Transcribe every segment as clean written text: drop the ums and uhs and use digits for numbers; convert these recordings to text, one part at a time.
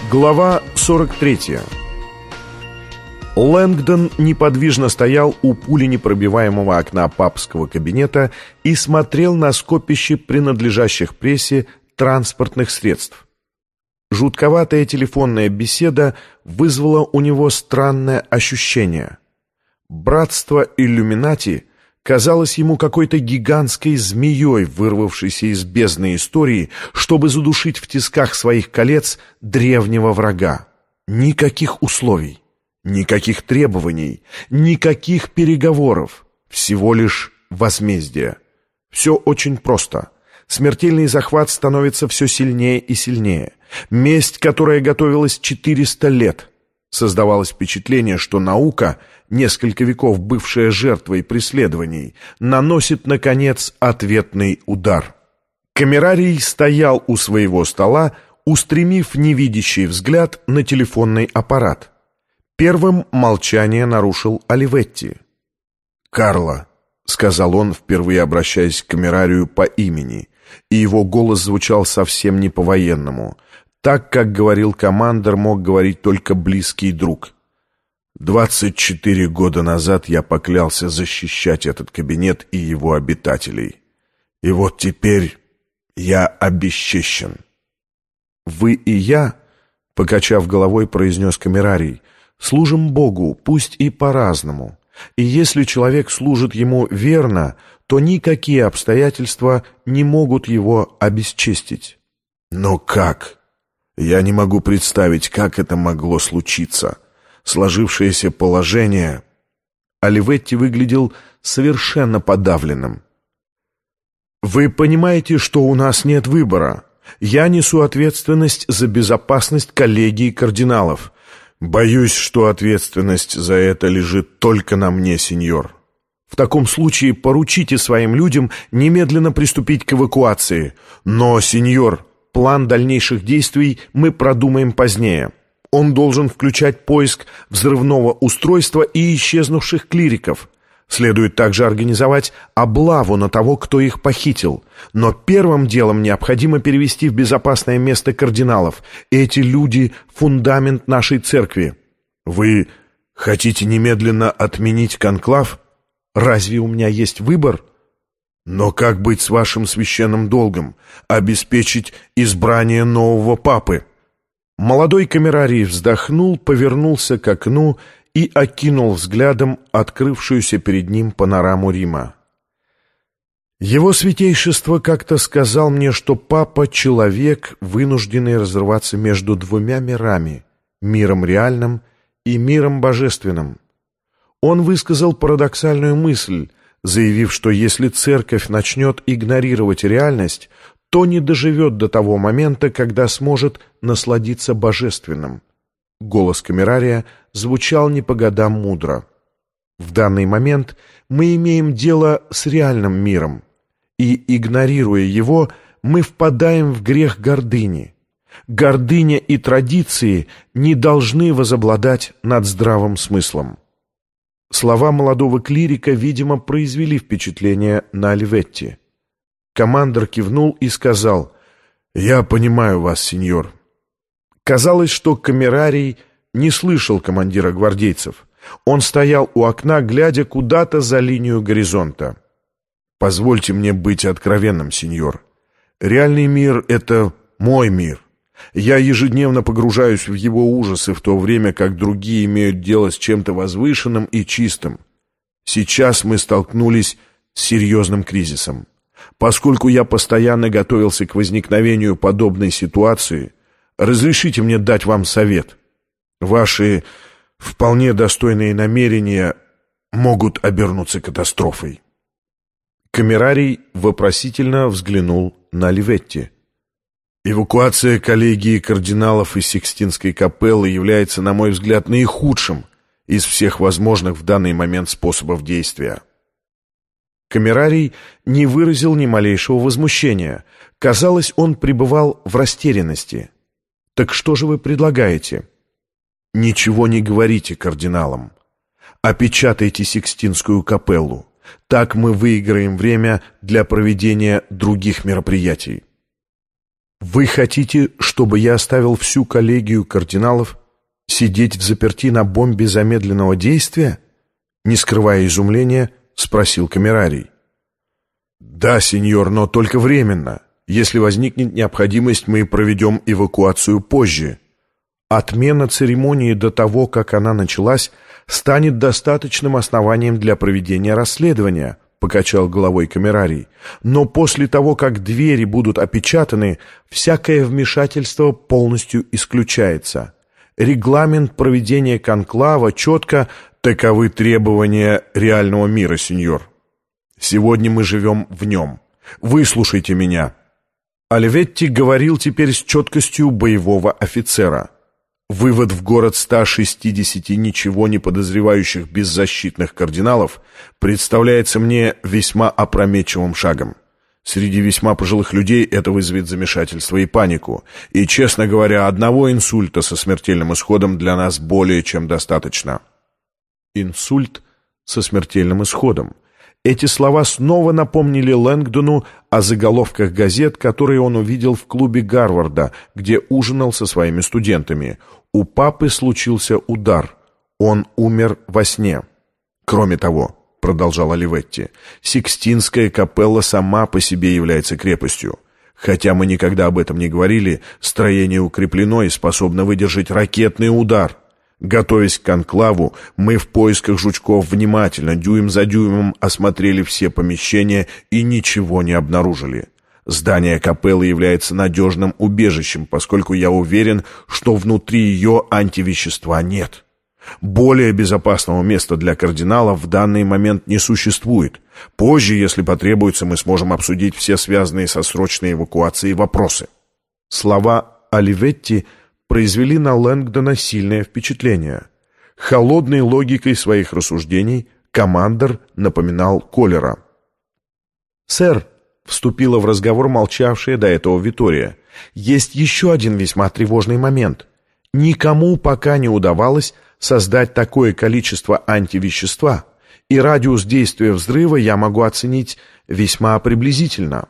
Глава 43. Лэнгдон неподвижно стоял у пуленепробиваемого окна папского кабинета и смотрел на скопище принадлежащих прессе транспортных средств. Жутковатая телефонная беседа вызвала у него странное ощущение. Братство Иллюминати казалось ему какой-то гигантской змеей, вырвавшейся из бездны истории, чтобы задушить в тисках своих колец древнего врага. Никаких условий, никаких требований, никаких переговоров, всего лишь возмездие. Все очень просто. Смертельный захват становится все сильнее и сильнее. Месть, которая готовилась 400 лет. Создавалось впечатление, что наука, несколько веков бывшая жертвой преследований, наносит, наконец, ответный удар. Камерарий стоял у своего стола, устремив невидящий взгляд на телефонный аппарат. Первым молчание нарушил Оливетти. «Карло», — сказал он, впервые обращаясь к камерарию по имени, и его голос звучал совсем не по-военному, так, как говорил командор, мог говорить только близкий друг. 24 года назад я поклялся защищать этот кабинет и его обитателей. И вот теперь я обесчещен. «Вы и я», — покачав головой, произнес камерарий, — «служим Богу, пусть и по-разному. И если человек служит ему верно, то никакие обстоятельства не могут его обесчестить». «Но как? Я не могу представить, как это могло случиться. Сложившееся положение...» Оливетти выглядел совершенно подавленным. «Вы понимаете, что у нас нет выбора. Я несу ответственность за безопасность коллегии кардиналов. Боюсь, что ответственность за это лежит только на мне, сеньор. В таком случае поручите своим людям немедленно приступить к эвакуации. Но, сеньор, план дальнейших действий мы продумаем позднее. Он должен включать поиск взрывного устройства и исчезнувших клириков. Следует также организовать облаву на того, кто их похитил. Но первым делом необходимо перевести в безопасное место кардиналов. Эти люди — фундамент нашей церкви». «Вы хотите немедленно отменить конклав? Разве у меня есть выбор? Но как быть с вашим священным долгом? Обеспечить избрание нового папы?» Молодой камерарий вздохнул, повернулся к окну и окинул взглядом открывшуюся перед ним панораму Рима. «Его святейшество как-то сказал мне, что папа — человек, вынужденный разрываться между двумя мирами — миром реальным и миром божественным. Он высказал парадоксальную мысль, заявив, что если церковь начнет игнорировать реальность, то не доживет до того момента, когда сможет насладиться божественным». Голос камерария звучал не по годам мудро. «В данный момент мы имеем дело с реальным миром, и, игнорируя его, мы впадаем в грех гордыни. Гордыня и традиции не должны возобладать над здравым смыслом». Слова молодого клирика, видимо, произвели впечатление на Оливетти. Командор кивнул и сказал: «Я понимаю вас, сеньор». Казалось, что камерарий не слышал командира гвардейцев. Он стоял у окна, глядя куда-то за линию горизонта. «Позвольте мне быть откровенным, сеньор. Реальный мир — это мой мир. Я ежедневно погружаюсь в его ужасы, в то время как другие имеют дело с чем-то возвышенным и чистым. Сейчас мы столкнулись с серьезным кризисом. Поскольку я постоянно готовился к возникновению подобной ситуации, разрешите мне дать вам совет. Ваши вполне достойные намерения могут обернуться катастрофой». Камерарий вопросительно взглянул на Оливетти. «Эвакуация коллегии кардиналов из Сикстинской капеллы является, на мой взгляд, наихудшим из всех возможных в данный момент способов действия». Камерарий не выразил ни малейшего возмущения. Казалось, он пребывал в растерянности. «Так что же вы предлагаете?» «Ничего не говорите кардиналам. Опечатайте Сикстинскую капеллу. Так мы выиграем время для проведения других мероприятий». Вы хотите, чтобы я оставил всю коллегию кардиналов сидеть взаперти на бомбе замедленного действия? Не скрывая изумления, спросил камерарий. Да, сеньор, но только временно. Если возникнет необходимость, мы проведем эвакуацию позже. Отмена церемонии до того, как она началась, станет достаточным основанием для проведения расследования, покачал головой камерарий. Но после того, как двери будут опечатаны, всякое вмешательство полностью исключается. Регламент проведения конклава четко... Таковы требования реального мира, сеньор. Сегодня мы живем в нем. Выслушайте меня. Альветти говорил теперь с четкостью боевого офицера. Вывод в город 160 ничего не подозревающих беззащитных кардиналов представляется мне весьма опрометчивым шагом. Среди весьма пожилых людей это вызовет замешательство и панику. И, честно говоря, одного инсульта со смертельным исходом для нас более чем достаточно. Инсульт со смертельным исходом. Эти слова снова напомнили Лэнгдону о заголовках газет, которые он увидел в клубе Гарварда, где ужинал со своими студентами. У папы случился удар. Он умер во сне. Кроме того, продолжал Оливетти, Сикстинская капелла сама по себе является крепостью. Хотя мы никогда об этом не говорили, строение укреплено и способно выдержать ракетный удар. Готовясь к конклаву, мы в поисках жучков внимательно, дюйм за дюймом осмотрели все помещения и ничего не обнаружили. Здание капеллы является надежным убежищем, поскольку я уверен, что внутри ее антивещества нет. Более безопасного места для кардиналов в данный момент не существует. Позже, если потребуется, мы сможем обсудить все связанные со срочной эвакуацией вопросы. Слова Оливетти произвели на Лэнгдона сильное впечатление. Холодной логикой своих рассуждений командор напоминал Коллера. «Сэр», — вступила в разговор молчавшая до этого Витория, — «есть еще один весьма тревожный момент. Никому пока не удавалось создать такое количество антивещества, и радиус действия взрыва я могу оценить весьма приблизительно.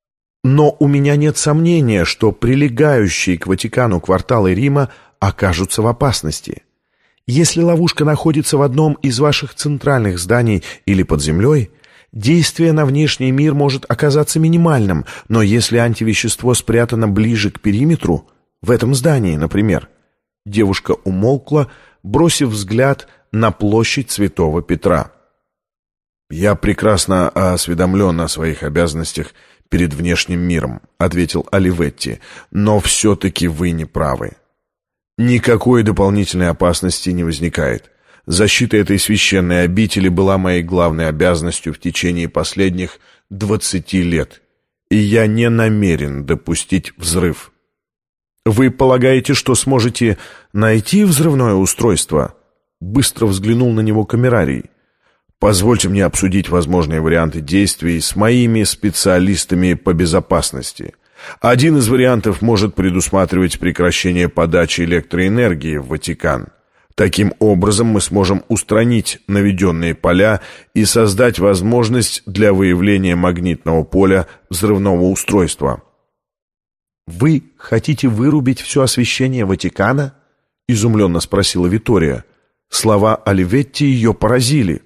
Но у меня нет сомнения, что прилегающие к Ватикану кварталы Рима окажутся в опасности. Если ловушка находится в одном из ваших центральных зданий или под землей, действие на внешний мир может оказаться минимальным, но если антивещество спрятано ближе к периметру, в этом здании, например». Девушка умолкла, бросив взгляд на площадь Святого Петра. «Я прекрасно осведомлен о своих обязанностях перед внешним миром», — ответил Оливетти, — «но все-таки вы не правы. Никакой дополнительной опасности не возникает. Защита этой священной обители была моей главной обязанностью в течение последних 20 лет, и я не намерен допустить взрыв». «Вы полагаете, что сможете найти взрывное устройство?» Быстро взглянул на него камерарий. «Позвольте мне обсудить возможные варианты действий с моими специалистами по безопасности. Один из вариантов может предусматривать прекращение подачи электроэнергии в Ватикан. Таким образом мы сможем устранить наведенные поля и создать возможность для выявления магнитного поля взрывного устройства». «Вы хотите вырубить все освещение Ватикана?» — изумленно спросила Витория. Слова Оливетти ее поразили.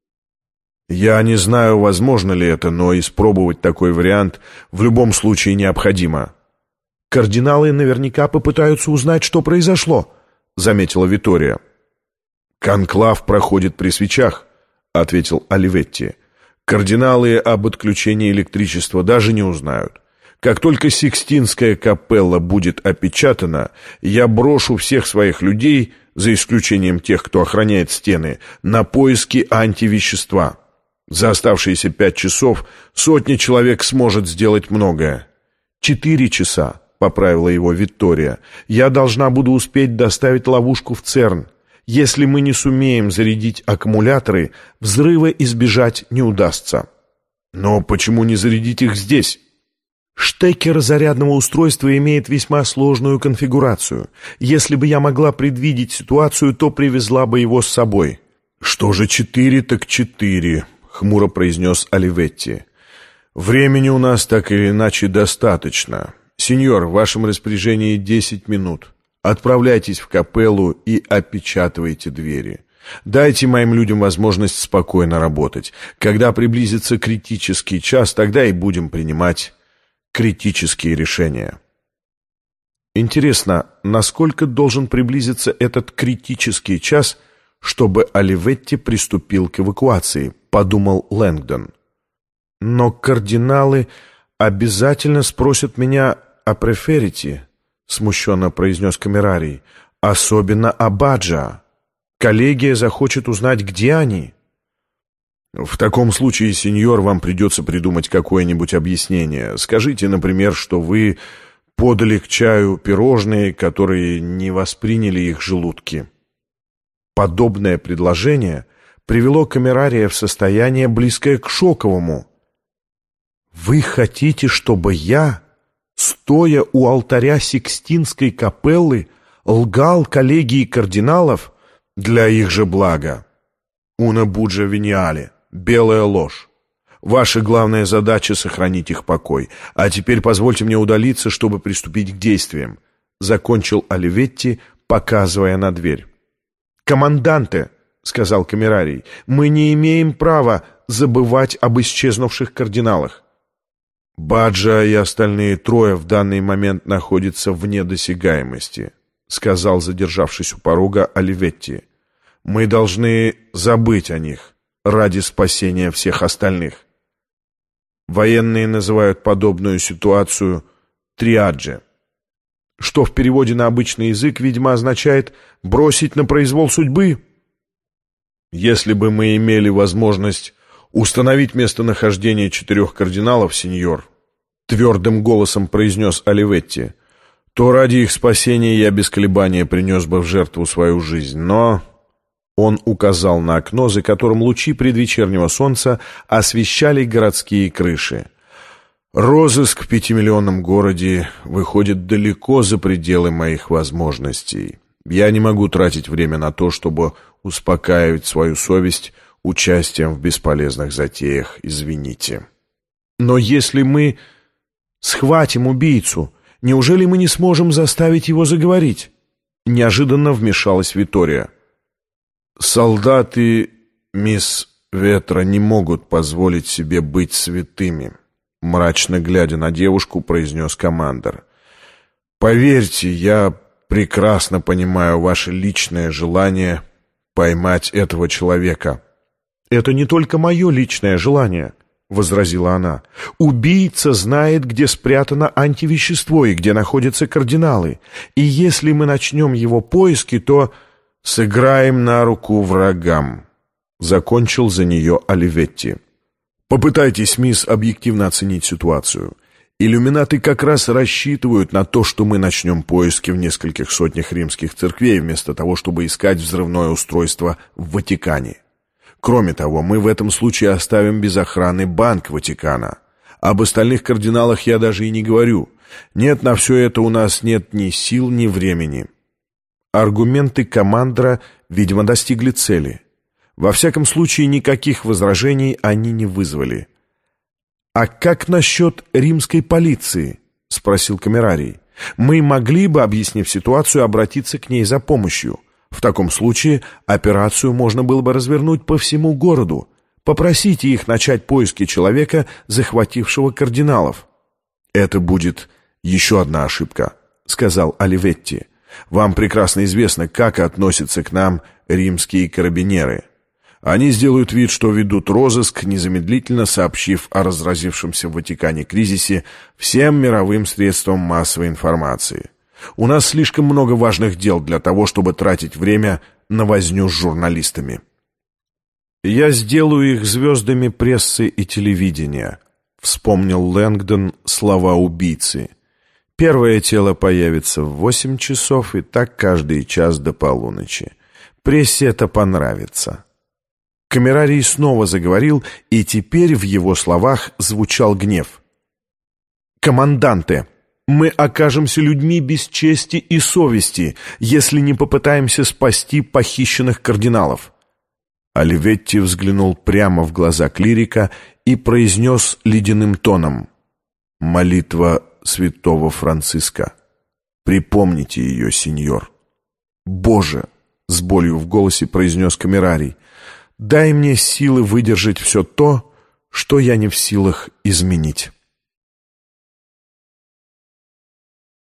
«Я не знаю, возможно ли это, но испробовать такой вариант в любом случае необходимо». «Кардиналы наверняка попытаются узнать, что произошло», — заметила Витория. «Конклав проходит при свечах», — ответил Оливетти. «Кардиналы об отключении электричества даже не узнают. Как только Сикстинская капелла будет опечатана, я брошу всех своих людей, за исключением тех, кто охраняет стены, на поиски антивещества. За оставшиеся 5 часов сотня человек сможет сделать многое». 4 часа, поправила его Виктория. «Я должна буду успеть доставить ловушку в ЦЕРН. Если мы не сумеем зарядить аккумуляторы, взрыва избежать не удастся». «Но почему не зарядить их здесь?» «Штекер зарядного устройства имеет весьма сложную конфигурацию. Если бы я могла предвидеть ситуацию, то привезла бы его с собой». «Что же 4, так 4», — хмуро произнес Оливетти. «Времени у нас так или иначе достаточно. «Сеньор, в вашем распоряжении 10 минут. Отправляйтесь в капеллу и опечатывайте двери. Дайте моим людям возможность спокойно работать. Когда приблизится критический час, тогда и будем принимать критические решения». Интересно, насколько должен приблизиться этот критический час, чтобы Оливетти приступил к эвакуации, подумал Лэнгдон. Но кардиналы обязательно спросят меня о преферите, смущенно произнес камерарий, особенно о Баджа. Коллегия захочет узнать, где они. В таком случае, сеньор, вам придется придумать какое-нибудь объяснение. Скажите, например, что вы подали к чаю пирожные, которые не восприняли их желудки. Подобное предложение привело камерария в состояние, близкое к шоковому. «Вы хотите, чтобы я, стоя у алтаря Сикстинской капеллы, лгал коллегии кардиналов для их же блага? Уна буджа вениале, белая ложь. Ваша главная задача — сохранить их покой. А теперь позвольте мне удалиться, чтобы приступить к действиям», — закончил Оливетти, показывая на дверь. «Команданте», — сказал камерарий, — «мы не имеем права забывать об исчезнувших кардиналах». «Баджа и остальные трое в данный момент находятся вне досягаемости», — сказал, задержавшись у порога, Оливетти. «Мы должны забыть о них ради спасения всех остальных». Военные называют подобную ситуацию триаджи, что в переводе на обычный язык, видимо, означает «бросить на произвол судьбы». «Если бы мы имели возможность установить местонахождение 4 кардиналов, сеньор», — твердым голосом произнес Оливетти, «то ради их спасения я без колебания принес бы в жертву свою жизнь, но...» Он указал на окно, за которым лучи предвечернего солнца освещали городские крыши. «Розыск в 5-миллионном городе выходит далеко за пределы моих возможностей. Я не могу тратить время на то, чтобы успокаивать свою совесть участием в бесполезных затеях, извините». «Но если мы схватим убийцу, неужели мы не сможем заставить его заговорить?» Неожиданно вмешалась Витория. «Солдаты, мисс Ветра, не могут позволить себе быть святыми», — мрачно глядя на девушку, произнес командор. «Поверьте, я прекрасно понимаю ваше личное желание поймать этого человека». «Это не только мое личное желание», — возразила она. «Убийца знает, где спрятано антивещество и где находятся кардиналы. И если мы начнем его поиски, то...» «Сыграем на руку врагам», — закончил за нее Оливетти. «Попытайтесь, мисс, объективно оценить ситуацию. Иллюминаты как раз рассчитывают на то, что мы начнем поиски в нескольких сотнях римских церквей, вместо того, чтобы искать взрывное устройство в Ватикане. Кроме того, мы в этом случае оставим без охраны Банк Ватикана. Об остальных кардиналах я даже и не говорю. Нет, на все это у нас нет ни сил, ни времени». Аргументы командора, видимо, достигли цели. Во всяком случае, никаких возражений они не вызвали. «А как насчет римской полиции?» — спросил камерарий. «Мы могли бы, объяснив ситуацию, обратиться к ней за помощью. В таком случае операцию можно было бы развернуть по всему городу. Попросите их начать поиски человека, захватившего кардиналов». «Это будет еще одна ошибка», — сказал Оливетти. «Вам прекрасно известно, как относятся к нам римские карабинеры. Они сделают вид, что ведут розыск, незамедлительно сообщив о разразившемся в Ватикане кризисе всем мировым средствам массовой информации. У нас слишком много важных дел для того, чтобы тратить время на возню с журналистами». «Я сделаю их звездами прессы и телевидения», — вспомнил Лэнгдон слова убийцы. «Первое тело появится в 8 часов, и так каждый час до полуночи. Прессе это понравится». Камерарий снова заговорил, и теперь в его словах звучал гнев. «Команданте, мы окажемся людьми без чести и совести, если не попытаемся спасти похищенных кардиналов». Оливетти взглянул прямо в глаза клирика и произнес ледяным тоном: «Молитва святого Франциска. Припомните ее, сеньор». «Боже!» — с болью в голосе произнес камерарий. «Дай мне силы выдержать все то, что я не в силах изменить».